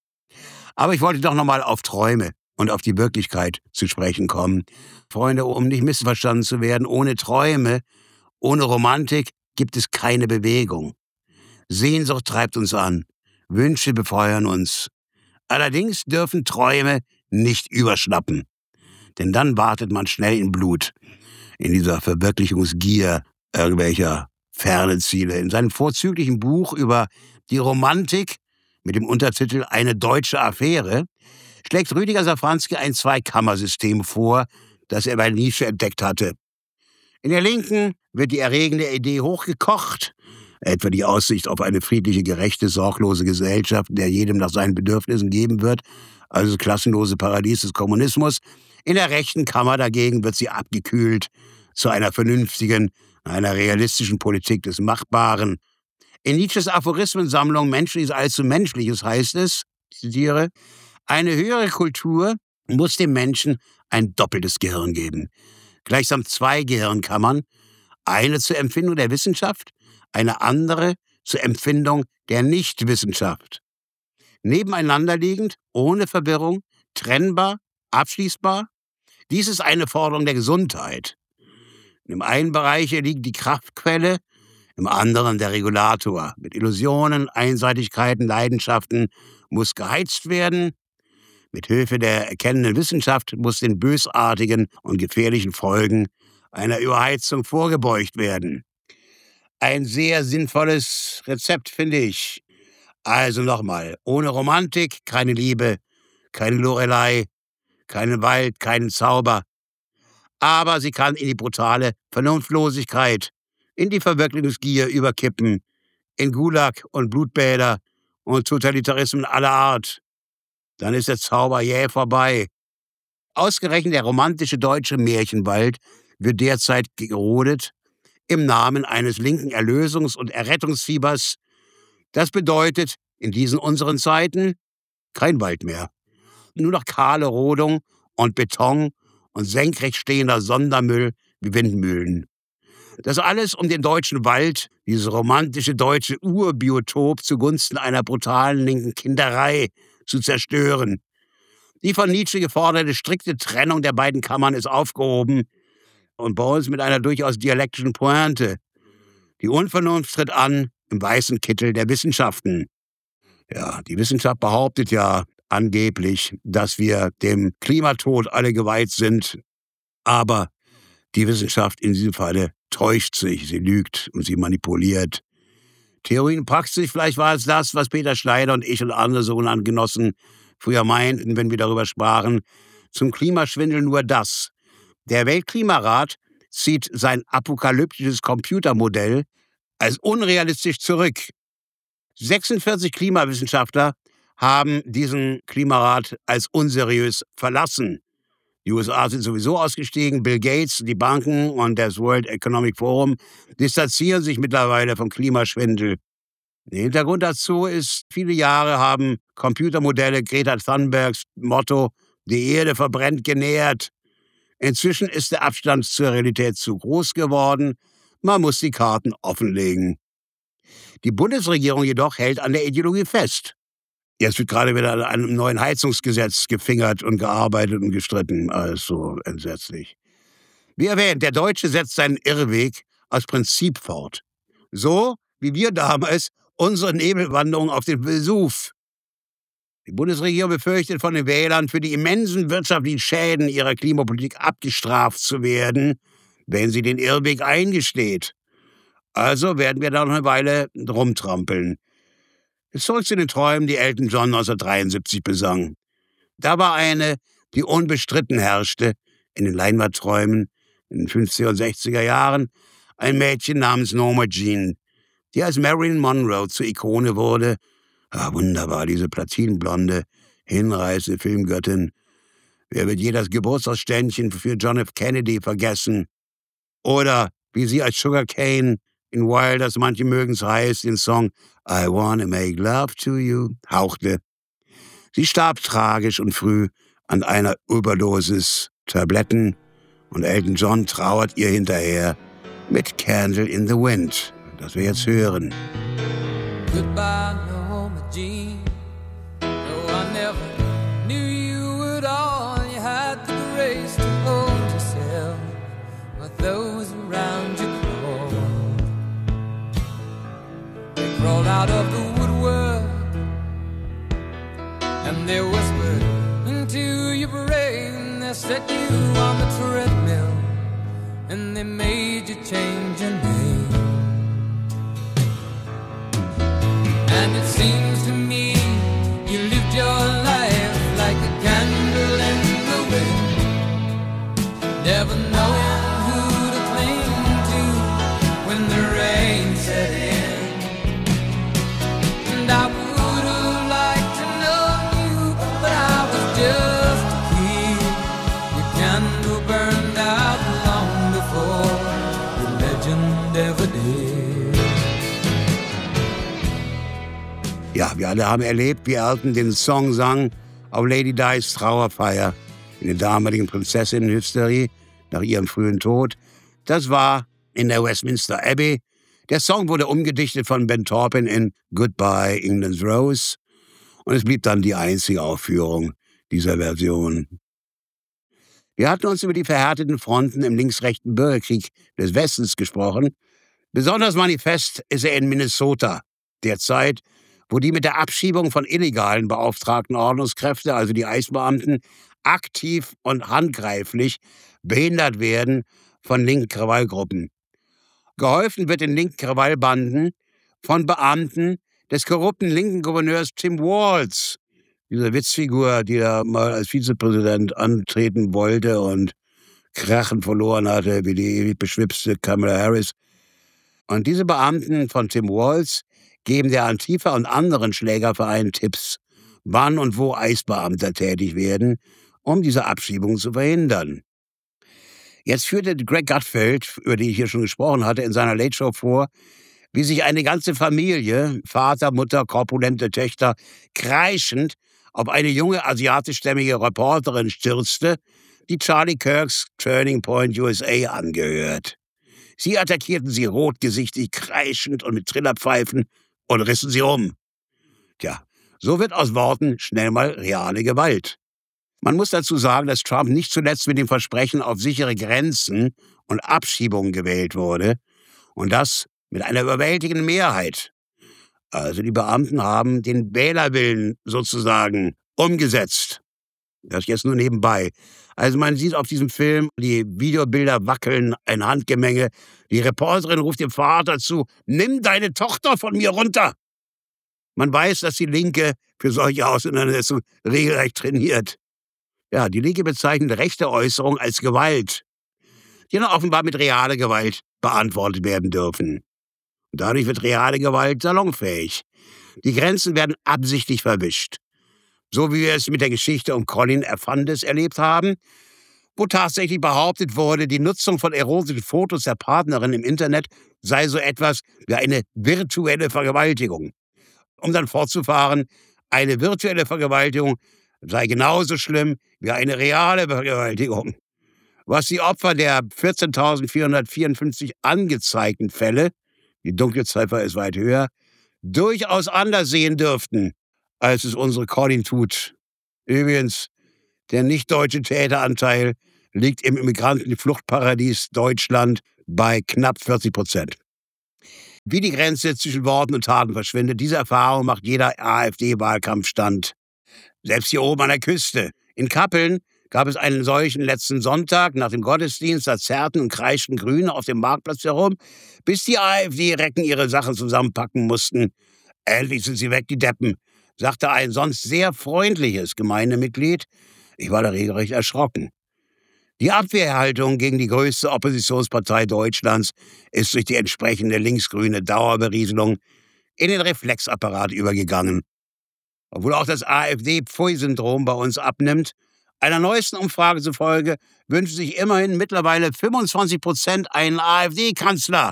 Aber ich wollte doch nochmal auf Träume und auf die Wirklichkeit zu sprechen kommen. Freunde, um nicht missverstanden zu werden, ohne Träume, ohne Romantik gibt es keine Bewegung. Sehnsucht treibt uns an, Wünsche befeuern uns. Allerdings dürfen Träume nicht überschnappen, denn dann wartet man schnell in Blut, in dieser Verwirklichungsgier irgendwelcher fernen Ziele. In seinem vorzüglichen Buch über die Romantik mit dem Untertitel »Eine deutsche Affäre« schlägt Rüdiger Safranski ein Zweikammersystem vor, das er bei Nietzsche entdeckt hatte. In der Linken wird die erregende Idee hochgekocht, etwa die Aussicht auf eine friedliche, gerechte, sorglose Gesellschaft, in der jedem nach seinen Bedürfnissen geben wird, also das klassenlose Paradies des Kommunismus. In der rechten Kammer dagegen wird sie abgekühlt zu einer vernünftigen, einer realistischen Politik des Machbaren. In Nietzsches Aphorismensammlung »Menschliches allzu Menschliches« heißt es, ich zitiere, »Eine höhere Kultur muss dem Menschen ein doppeltes Gehirn geben. Gleichsam zwei Gehirnkammern, eine zur Empfindung der Wissenschaft, eine andere zur Empfindung der Nichtwissenschaft. Nebeneinander liegend, ohne Verwirrung, trennbar, abschließbar. Dies ist eine Forderung der Gesundheit. Im einen Bereich liegt die Kraftquelle, im anderen der Regulator. Mit Illusionen, Einseitigkeiten, Leidenschaften muss geheizt werden. Mit Hilfe der erkennenden Wissenschaft muss den bösartigen und gefährlichen Folgen einer Überheizung vorgebeugt werden. Ein sehr sinnvolles Rezept, finde ich. Also nochmal, ohne Romantik keine Liebe, keine Lorelei, keinen Wald, keinen Zauber. Aber sie kann in die brutale Vernunftlosigkeit, in die Verwirklichungsgier überkippen, in Gulag und Blutbäder und Totalitarismen aller Art. Dann ist der Zauber jäh vorbei. Ausgerechnet der romantische deutsche Märchenwald wird derzeit gerodet im Namen eines linken Erlösungs- und Errettungsfiebers. Das bedeutet in diesen unseren Zeiten kein Wald mehr. Nur noch kahle Rodung und Beton und senkrecht stehender Sondermüll wie Windmühlen. Das alles, um den deutschen Wald, dieses romantische deutsche Urbiotop, zugunsten einer brutalen linken Kinderei zu zerstören. Die von Nietzsche geforderte strikte Trennung der beiden Kammern ist aufgehoben und bei uns mit einer durchaus dialektischen Pointe. Die Unvernunft tritt an im weißen Kittel der Wissenschaften. Ja, die Wissenschaft behauptet ja, angeblich, dass wir dem Klimatod alle geweiht sind. Aber die Wissenschaft in diesem Falle täuscht sich, sie lügt und sie manipuliert. Theorie und Praxis, vielleicht war es das, was Peter Schneider und ich und andere sogenannte Genossen früher meinten, wenn wir darüber sprachen. Zum Klimaschwindel nur das. Der Weltklimarat zieht sein apokalyptisches Computermodell als unrealistisch zurück. sechsundvierzig Klimawissenschaftler haben diesen Klimarat als unseriös verlassen. Die U S A sind sowieso ausgestiegen, Bill Gates, die Banken und das World Economic Forum distanzieren sich mittlerweile vom Klimaschwindel. Der Hintergrund dazu ist, viele Jahre haben Computermodelle Greta Thunbergs Motto „Die Erde verbrennt" genährt. Inzwischen ist der Abstand zur Realität zu groß geworden. Man muss die Karten offenlegen. Die Bundesregierung jedoch hält an der Ideologie fest. Jetzt wird gerade wieder an einem neuen Heizungsgesetz gefingert und gearbeitet und gestritten. Also entsetzlich. Wie erwähnt, der Deutsche setzt seinen Irrweg aus Prinzip fort. So wie wir damals unsere Nebelwanderung auf den Vesuv. Die Bundesregierung befürchtet, von den Wählern für die immensen wirtschaftlichen Schäden ihrer Klimapolitik abgestraft zu werden, wenn sie den Irrweg eingesteht. Also werden wir da noch eine Weile rumtrampeln. Jetzt zurück zu den Träumen, die Elton John neunzehnhundertdreiundsiebzig besang. Da war eine, die unbestritten herrschte, in den Leinwandträumen in den fünfziger und sechziger Jahren, ein Mädchen namens Norma Jean, die als Marilyn Monroe zur Ikone wurde. Ah, wunderbar, diese platinblonde, hinreißende Filmgöttin. Wer wird je das Geburtstagsständchen für John F. Kennedy vergessen? Oder wie sie als Sugar Cane in Wilders, manche mögen's heißt, den Song I Wanna Make Love to You hauchte. Sie starb tragisch und früh an einer Überdosis Tabletten und Elton John trauert ihr hinterher mit Candle in the Wind, das wir jetzt hören. Goodbye, Norma Jean. No, I never knew you at all. You had the grace to hold yourself, but those around you crawled. They crawled out of the woodwork, and they whispered into your brain. They set you on the treadmill, and they made you change your name. And it seems to me you lived your life like a candle in the wind, never knowing who to cling to when the rain set in. And I would have liked to know you, but I was just a kid. Your candle burned out long before the legend ever did. Ja, wir alle haben erlebt, wie Elton den Song sang auf Lady Di's Trauerfeier in der damaligen Prinzessinnenhysterie nach ihrem frühen Tod. Das war in der Westminster Abbey. Der Song wurde umgedichtet von Ben Taupin in Goodbye England's Rose und es blieb dann die einzige Aufführung dieser Version. Wir hatten uns über die verhärteten Fronten im links-rechten Bürgerkrieg des Westens gesprochen. Besonders manifest ist er in Minnesota, der Zeit, wo die mit der Abschiebung von illegalen beauftragten Ordnungskräfte, also die Eisbeamten, aktiv und handgreiflich behindert werden von linken Krawallgruppen. Geholfen wird den linken Krawallbanden von Beamten des korrupten linken Gouverneurs Tim Walz, diese Witzfigur, die da mal als Vizepräsident antreten wollte und Krachen verloren hatte, wie die ewig beschwipste Kamala Harris. Und diese Beamten von Tim Walz geben der Antifa und anderen Schlägervereinen Tipps, wann und wo Eisbeamte tätig werden, um diese Abschiebung zu verhindern. Jetzt führte Greg Gutfeld, über den ich hier schon gesprochen hatte, in seiner Late Show vor, wie sich eine ganze Familie, Vater, Mutter, korpulente Töchter, kreischend auf eine junge asiatischstämmige Reporterin stürzte, die Charlie Kirks Turning Point U S A angehört. Sie attackierten sie rotgesichtig, kreischend und mit Trillerpfeifen und rissen sie um. Tja, so wird aus Worten schnell mal reale Gewalt. Man muss dazu sagen, dass Trump nicht zuletzt mit dem Versprechen auf sichere Grenzen und Abschiebungen gewählt wurde. Und das mit einer überwältigenden Mehrheit. Also die Beamten haben den Wählerwillen sozusagen umgesetzt. Das jetzt nur nebenbei. Also man sieht auf diesem Film, die Videobilder wackeln, ein Handgemenge. Die Reporterin ruft dem Vater zu, nimm deine Tochter von mir runter. Man weiß, dass die Linke für solche Auseinandersetzungen regelrecht trainiert. Ja, die Linke bezeichnet rechte Äußerungen als Gewalt, die dann offenbar mit realer Gewalt beantwortet werden dürfen. Und dadurch wird reale Gewalt salonfähig. Die Grenzen werden absichtlich verwischt. So wie wir es mit der Geschichte um Colin Erfandes erlebt haben, wo tatsächlich behauptet wurde, die Nutzung von erotischen Fotos der Partnerin im Internet sei so etwas wie eine virtuelle Vergewaltigung. Um dann fortzufahren, eine virtuelle Vergewaltigung sei genauso schlimm wie eine reale Vergewaltigung. Was die Opfer der vierzehntausendvierhundertvierundfünfzig angezeigten Fälle, die Dunkelziffer ist weit höher, durchaus anders sehen dürften, als es unsere Colin tut. Übrigens, der nicht-deutsche Täteranteil liegt im Immigrantenfluchtparadies Deutschland bei knapp vierzig Prozent. Wie die Grenze zwischen Worten und Taten verschwindet, diese Erfahrung macht jeder AfD-Wahlkampfstand. Selbst hier oben an der Küste. In Kappeln gab es einen solchen letzten Sonntag nach dem Gottesdienst, da zerrten und kreischten Grüne auf dem Marktplatz herum, bis die AfD-Recken ihre Sachen zusammenpacken mussten. Endlich sind sie weg, die Deppen, sagte ein sonst sehr freundliches Gemeindemitglied. Ich war da regelrecht erschrocken. Die Abwehrhaltung gegen die größte Oppositionspartei Deutschlands ist durch die entsprechende linksgrüne Dauerberieselung in den Reflexapparat übergegangen. Obwohl auch das AfD-Pfui-Syndrom bei uns abnimmt, einer neuesten Umfrage zufolge wünschen sich immerhin mittlerweile fünfundzwanzig Prozent einen AfD-Kanzler.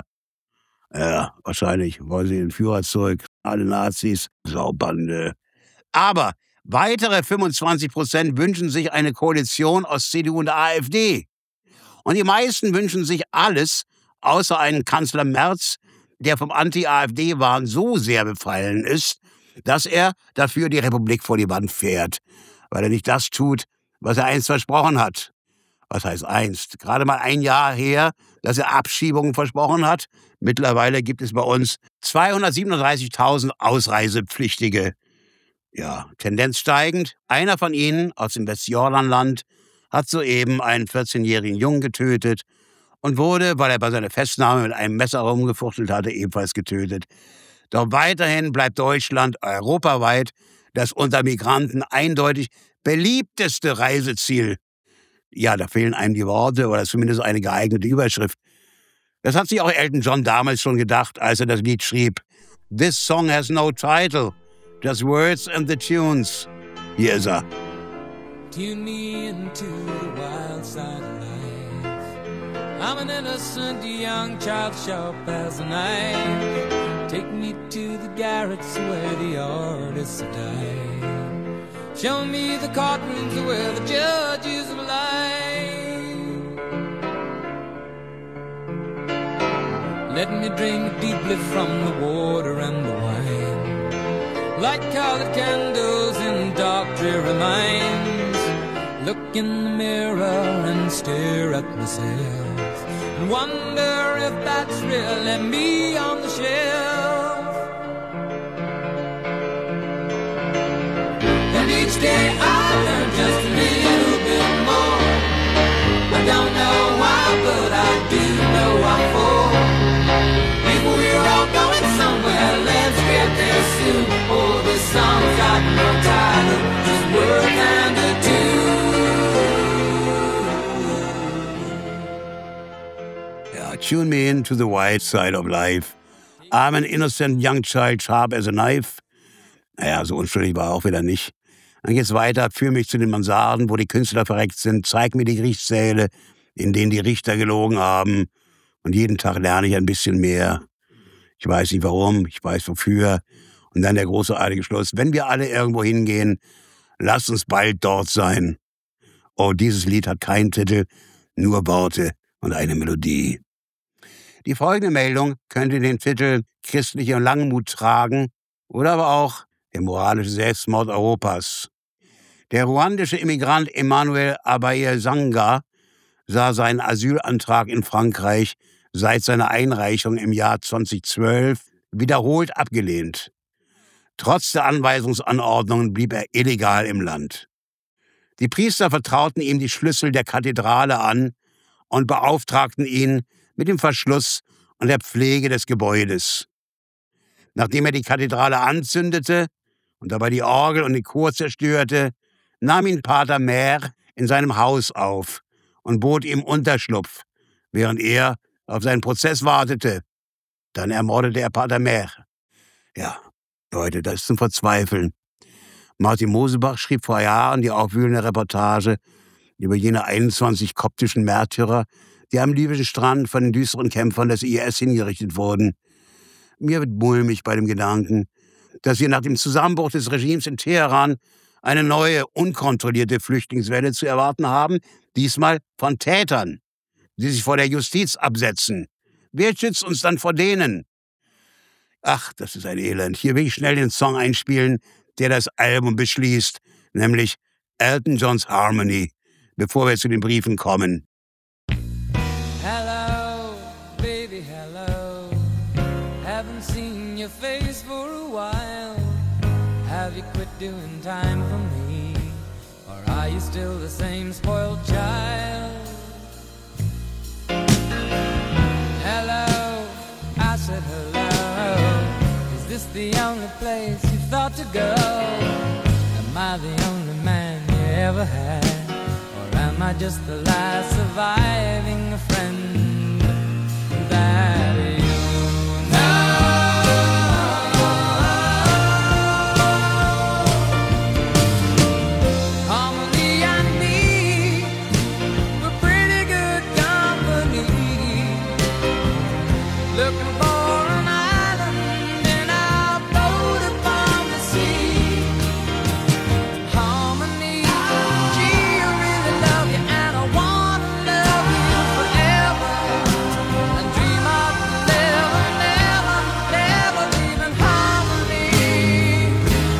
Ja, wahrscheinlich wollen sie den Führer zurück. Alle Nazis, Saubande. Aber weitere fünfundzwanzig Prozent wünschen sich eine Koalition aus C D U und AfD. Und die meisten wünschen sich alles, außer einen Kanzler Merz, der vom Anti-AfD-Wahn so sehr befallen ist, dass er dafür die Republik vor die Wand fährt, weil er nicht das tut, was er einst versprochen hat. Was heißt einst? Gerade mal ein Jahr her, dass er Abschiebungen versprochen hat. Mittlerweile gibt es bei uns zweihundertsiebenunddreißigtausend Ausreisepflichtige. Ja, Tendenz steigend. Einer von ihnen aus dem Westjordanland hat soeben einen vierzehnjährigen Jungen getötet und wurde, weil er bei seiner Festnahme mit einem Messer rumgefuchtelt hatte, ebenfalls getötet. Doch weiterhin bleibt Deutschland europaweit das unter Migranten eindeutig beliebteste Reiseziel. Ja, da fehlen einem die Worte oder zumindest eine geeignete Überschrift. Das hat sich auch Elton John damals schon gedacht, als er das Lied schrieb. This song has no title, just words and the tunes. Hier ist er. Tune me into the wild side of life. I'm an innocent young child, sharp as a knife. Take me to the garrets where the artists die. Show me the courtrooms where the judges lie. Let me drink deeply from the water and the wine. Light colored candles in dark dreary minds. Look in the mirror and stare at myself and wonder if that's really me on the shelf. And each day I learn just a little bit more. I don't know why, but I do know I'm for. If we're all going somewhere, let's get there soon. Oh, this song's got no title, just words and a tune. Yeah, tune me into the wild side of life. I'm an innocent young child, sharp as a knife. Naja, so unschuldig war er auch wieder nicht. Dann geht's weiter, führ mich zu den Mansarden, wo die Künstler verreckt sind, zeig mir die Gerichtssäle, in denen die Richter gelogen haben. Und jeden Tag lerne ich ein bisschen mehr. Ich weiß nicht warum, ich weiß wofür. Und dann der großartige Schluss, wenn wir alle irgendwo hingehen, lasst uns bald dort sein. Oh, dieses Lied hat keinen Titel, nur Worte und eine Melodie. Die folgende Meldung könnte den Titel Christliche Langmut tragen oder aber auch der moralische Selbstmord Europas. Der ruandische Immigrant Emmanuel Abayesanga sah seinen Asylantrag in Frankreich seit seiner Einreichung im Jahr zweitausendzwölf wiederholt abgelehnt. Trotz der Anweisungsanordnungen blieb er illegal im Land. Die Priester vertrauten ihm die Schlüssel der Kathedrale an und beauftragten ihn mit dem Verschluss und der Pflege des Gebäudes. Nachdem er die Kathedrale anzündete und dabei die Orgel und den Chor zerstörte, nahm ihn Pater Mehr in seinem Haus auf und bot ihm Unterschlupf, während er auf seinen Prozess wartete. Dann ermordete er Pater Mehr. Ja, Leute, das ist zum Verzweifeln. Martin Mosebach schrieb vor Jahren die aufwühlende Reportage über jene einundzwanzig koptischen Märtyrer, die am libyschen Strand von den düsteren Kämpfern des I S hingerichtet wurden. Mir wird mulmig bei dem Gedanken, dass wir nach dem Zusammenbruch des Regimes in Teheran eine neue, unkontrollierte Flüchtlingswelle zu erwarten haben, diesmal von Tätern, die sich vor der Justiz absetzen. Wer schützt uns dann vor denen? Ach, das ist ein Elend. Hier will ich schnell den Song einspielen, der das Album beschließt, nämlich Elton Johns Harmony, bevor wir zu den Briefen kommen. Hello, baby, hello. Haven't seen your face for a while. Have you quit doing time for me? Or are you still the same spoiled child? Hello, I said hello. Is this the only place you thought to go? Am I the only man you ever had? Or am I just the last surviving friend that you know? Harmony and me were pretty good company. Looking for an island in our boat upon the sea. Harmony, gee, I really love you and I wanna love you forever. And dream of never, never, never leaving Harmony.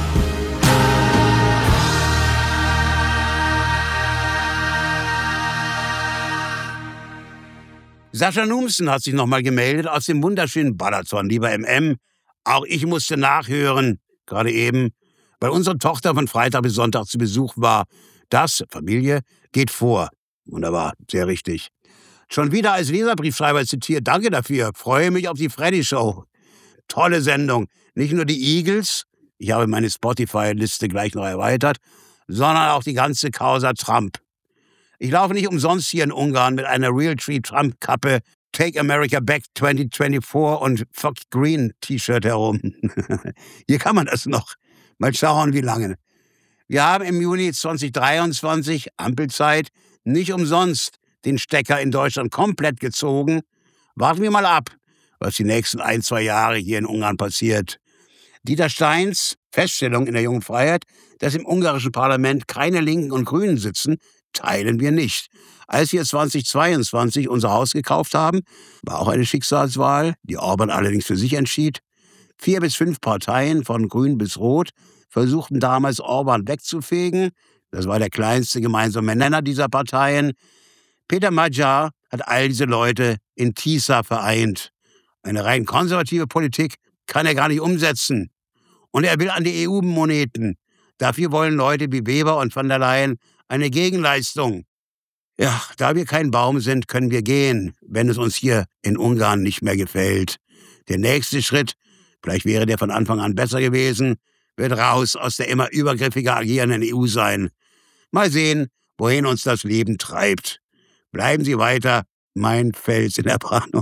Sascha Numsen hat sich nochmal gemeldet aus dem wunderschönen Balaton. Lieber M M, auch ich musste nachhören, gerade eben, weil unsere Tochter von Freitag bis Sonntag zu Besuch war. Das, Familie, geht vor. Wunderbar, sehr richtig. Schon wieder als Leserbriefschreiber zitiert. Danke dafür. Freue mich auf die Freddy Show. Tolle Sendung. Nicht nur die Eagles, ich habe meine Spotify-Liste gleich noch erweitert, sondern auch die ganze Causa Trump. Ich laufe nicht umsonst hier in Ungarn mit einer Realtree Trump-Kappe, Take America Back zwanzig vierundzwanzig und Fuck Green T-Shirt herum. Hier kann man das noch. Mal schauen, wie lange. Wir haben im Juni zwanzig dreiundzwanzig, Ampelzeit, nicht umsonst den Stecker in Deutschland komplett gezogen. Warten wir mal ab, was die nächsten ein, zwei Jahre hier in Ungarn passiert. Dieter Steins Feststellung in der Jungen Freiheit, dass im ungarischen Parlament keine Linken und Grünen sitzen, teilen wir nicht. Als wir zwanzig zweiundzwanzig unser Haus gekauft haben, war auch eine Schicksalswahl, die Orban allerdings für sich entschied. Vier bis fünf Parteien, von Grün bis Rot, versuchten damals Orban wegzufegen. Das war der kleinste gemeinsame Nenner dieser Parteien. Peter Magyar hat all diese Leute in Tisza vereint. Eine rein konservative Politik kann er gar nicht umsetzen. Und er will an die E U-Moneten. Dafür wollen Leute wie Weber und von der Leyen eine Gegenleistung. Ja, da wir kein Baum sind, können wir gehen, wenn es uns hier in Ungarn nicht mehr gefällt. Der nächste Schritt, vielleicht wäre der von Anfang an besser gewesen, wird raus aus der immer übergriffiger agierenden E U sein. Mal sehen, wohin uns das Leben treibt. Bleiben Sie weiter, mein Fels in der Brandung.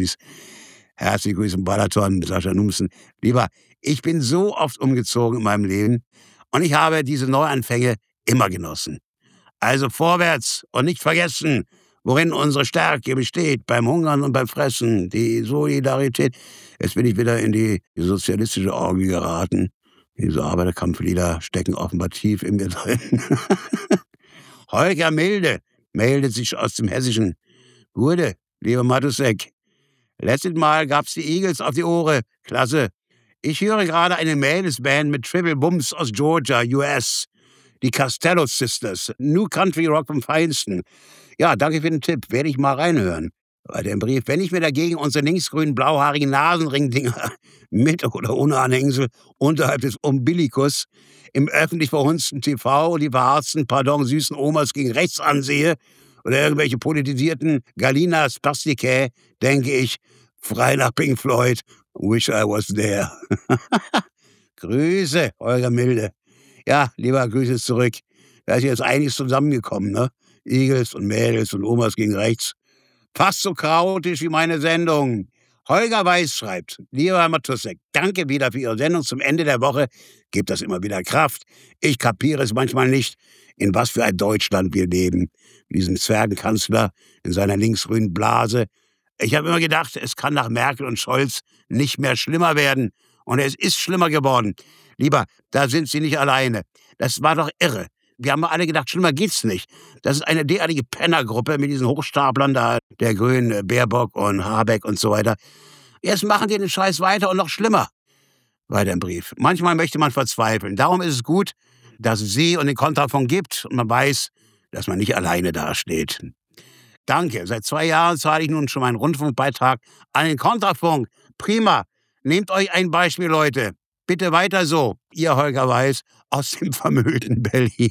Herzliche Grüße im Balaton, Sascha Numsen. Lieber, ich bin so oft umgezogen in meinem Leben und ich habe diese Neuanfänge immer genossen. Also vorwärts und nicht vergessen, worin unsere Stärke besteht, beim Hungern und beim Fressen, die Solidarität. Jetzt bin ich wieder in die sozialistische Orgel geraten. Diese Arbeiterkampflieder stecken offenbar tief in mir drin. Holger Milde meldet sich aus dem Hessischen. Gute, lieber Matusek. Letztes Mal gab's die Eagles auf die Ohren. Klasse. Ich höre gerade eine Mädelsband mit Triple Bums aus Georgia, U S Die Costello Sisters. New Country Rock vom Feinsten. Ja, danke für den Tipp. Werde ich mal reinhören. Bei dem Brief, wenn ich mir dagegen unsere linksgrünen blauhaarigen Nasenringdinger mit oder ohne Anhängsel unterhalb des Umbilikus im öffentlich verhunzten T V die verharzten, pardon, süßen Omas gegen rechts ansehe oder irgendwelche politisierten Galina Spasticae, denke ich, frei nach Pink Floyd, wish I was there. Grüße, Holger Milde. Ja, lieber Grüße zurück. Da ist jetzt einiges zusammengekommen, ne? Eagles und Mädels und Omas gegen rechts. Fast so chaotisch wie meine Sendung. Holger Weiß schreibt, lieber Herr Matussek, danke wieder für Ihre Sendung zum Ende der Woche. Gibt das immer wieder Kraft. Ich kapiere es manchmal nicht, in was für ein Deutschland wir leben. Diesem Zwergenkanzler in seiner linksgrünen Blase. Ich habe immer gedacht, es kann nach Merkel und Scholz nicht mehr schlimmer werden. Und es ist schlimmer geworden. Lieber, da sind Sie nicht alleine. Das war doch irre. Wir haben alle gedacht, schlimmer geht's nicht. Das ist eine derartige Pennergruppe mit diesen Hochstaplern da, der Grünen, Baerbock und Habeck und so weiter. Jetzt machen die den Scheiß weiter und noch schlimmer. Weiter im Brief. Manchmal möchte man verzweifeln. Darum ist es gut, dass es Sie und den Kontrafunk gibt und man weiß, dass man nicht alleine dasteht. Danke. Seit zwei Jahren zahle ich nun schon meinen Rundfunkbeitrag an den Kontrafunk. Prima. Nehmt euch ein Beispiel, Leute. Bitte weiter so. Ihr Holger Weiß aus dem vermüllten Berlin.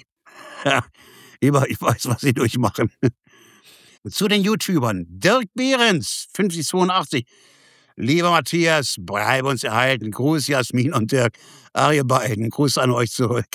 Lieber, ich weiß, was Sie durchmachen. Zu den YouTubern. Dirk Behrens, fünfzig zweiundachtzig. Lieber Matthias, bleibe uns erhalten. Gruß Jasmin und Dirk. Ach, ihr beiden, Gruß an euch zurück.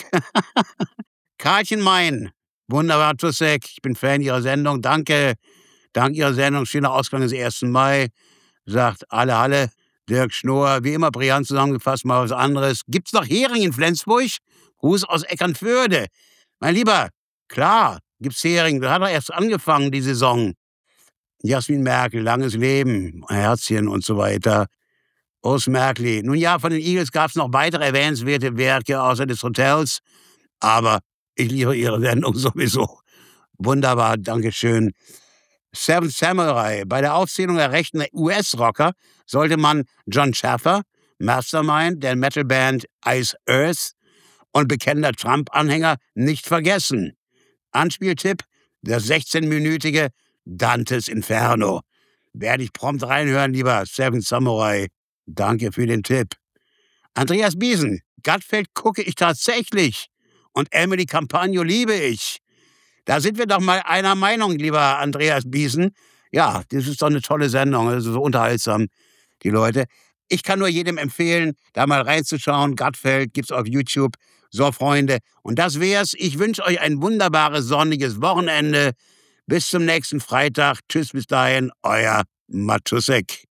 Karlchen Mein, wunderbar, Tussek. Ich bin Fan Ihrer Sendung. Danke. Dank Ihrer Sendung, schöner Ausgang des ersten Mai. Sagt alle, alle. Dirk Schnoor, wie immer brillant zusammengefasst, mal was anderes. Gibt's noch Hering in Flensburg? Gruß aus Eckernförde. Mein Lieber, klar, gibt's Hering. Das hat doch erst angefangen, die Saison. Jasmin Merkel, langes Leben, Herzchen und so weiter. Urs Merkli. Nun ja, von den Eagles gab's noch weitere erwähnenswerte Werke außer des Hotels. Aber ich liebe Ihre Sendung sowieso. Wunderbar, Dankeschön. Seven Samurai. Bei der Aufzählung der rechten U S-Rocker sollte man John Schaffer, Mastermind der Metalband Ice Earth und bekennender Trump-Anhänger nicht vergessen. Anspieltipp, das sechzehnminütige Dantes Inferno. Werde ich prompt reinhören, lieber Seven Samurai. Danke für den Tipp. Andreas Biesen, Gutfeld gucke ich tatsächlich. Und Emily Campagno liebe ich. Da sind wir doch mal einer Meinung, lieber Andreas Biesen. Ja, das ist doch eine tolle Sendung, das ist so unterhaltsam, die Leute. Ich kann nur jedem empfehlen, da mal reinzuschauen. Gutfeld gibt's auf YouTube. So, Freunde, und das wär's. Ich wünsche euch ein wunderbares, sonniges Wochenende. Bis zum nächsten Freitag. Tschüss, bis dahin, euer Matussek.